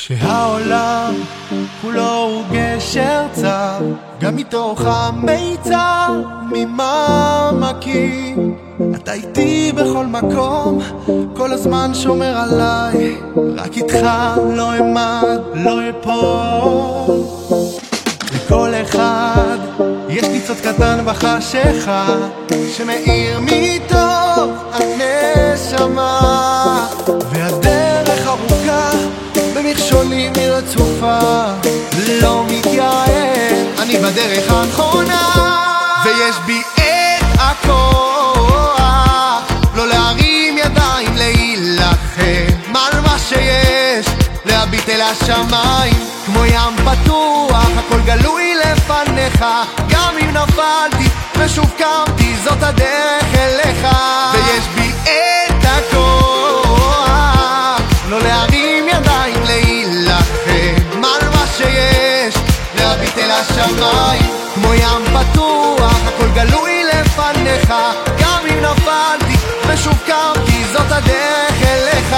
שהעולם כולו הוא גשר צר, גם מתוך המיצר ממעמקים. אתה איתי בכל מקום, כל הזמן שומר עליי, רק איתך לא אמד, לא אפול. לכל אחד יש ניצוץ קטן בחשיכה, שמאיר מתוך הנשמה, והדרך ארוכה במכשולים היא רצופה, לא מתייאש, אני בדרך הנכונה, ויש בי את הכוח לא להרים ידיים, להילחם על מה שיש, להביט אל השמיים כמו ים פתוח, הכל גלוי לפניך, גם אם נפלתי ושוב קמתי, זאת הדרך אליך. ויש בי את הכוח לא להרים ידיים, להילחם על מה שיש, להביט אל השמיים כמו ים פתוח, הכל גלוי לפניך, גם אם נפלתי ושוב קמתי, זאת הדרך אליך.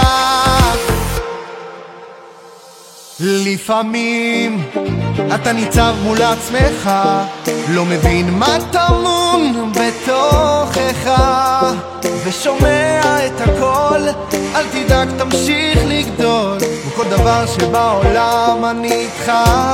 לפעמים אתה ניצב מול עצמך, לא מבין מה טמון בתוכך, ושומע את הכל, אל תדאג תמשיך לגדול, וכל דבר שבעולם אני איתך.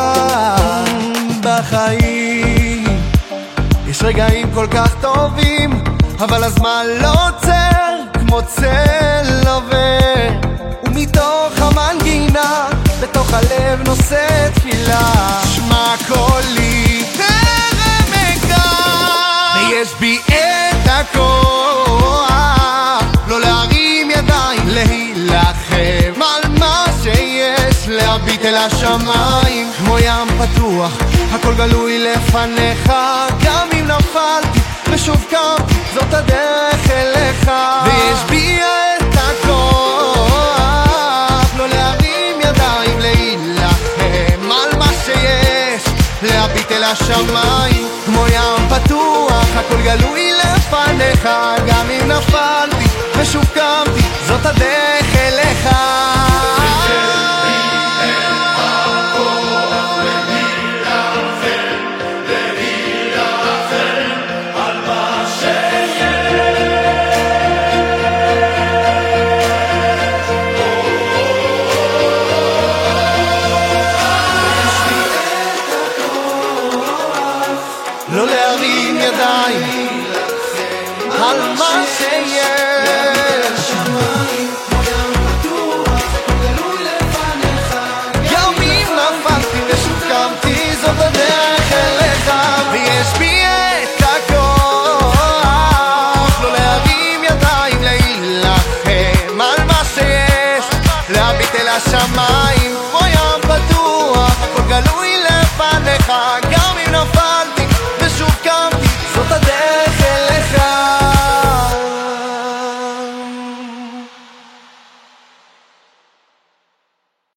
בחיים יש רגעים כל כך טובים, אבל הזמן לא עוצר כמו צל עובר, ומתוך המנגינה בתוך הלב נושא תפילה, שמע קולי טרם אגע, ויש בי את הכוח לא להרים ידיים, להילחם על מה שיש, להביט אל השמיים כמו ים פתוח, הכל גלוי לפניך, גם אם נפלתי ושוב קמתי, זאת הדרך אליך. ויש בי את הכוח לא להרים ידיים, להילחם על מה שיש, להביט אל השמיים כמו ים פתוח, הכל גלוי לפניך, גם אם נפלתי ושוב קמתי, זאת הדרך אליך. לא להרים ידיים על מה שיש, גם אם נפלתי ושוב קמתי, זאת הדרך אליך. ויש בי את הכוח לא להרים ידיים, להילחם על מה שיש, להביט אל השמיים כמו ים פתוח, הכל גלוי לפניך.